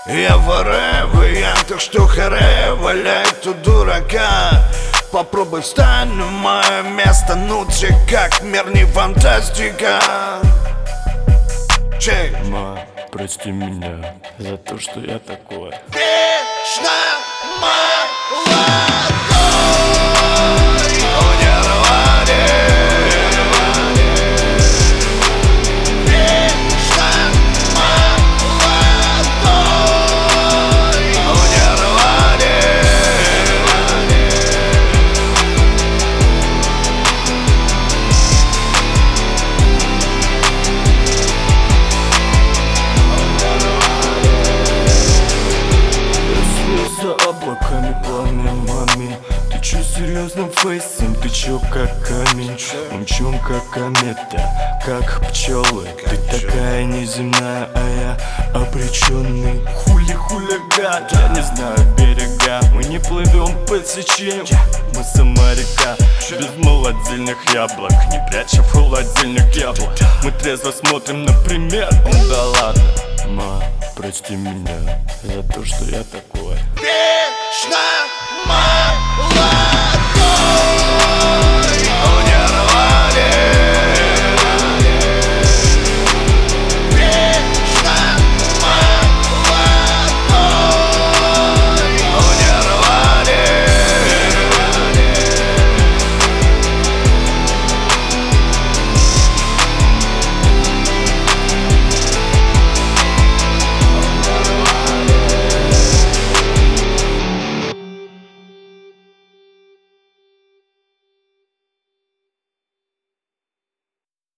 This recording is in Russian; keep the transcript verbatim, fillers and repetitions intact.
Я воревый, я так что харе, валяй тут дурака. Попробуй встань на мое место, ну ты как мир не фантастика. Чей? Ма, прости меня за то, что я такой. Вечно молодой. За облаками пламя. Ты чё серьезным фейсом? Ты чё как камень? Умчун как комета, как пчелы. Ты такая неземная, а я обреченный. Хули-хулиган, я не знаю берега. Мы не плывем по течению, мы сама река. Без молодильных яблок, не пряча в холодильник яблок. Мы трезво смотрим на пример. Да ладно, ма, прости меня за то, что я такой. Вечно молодой.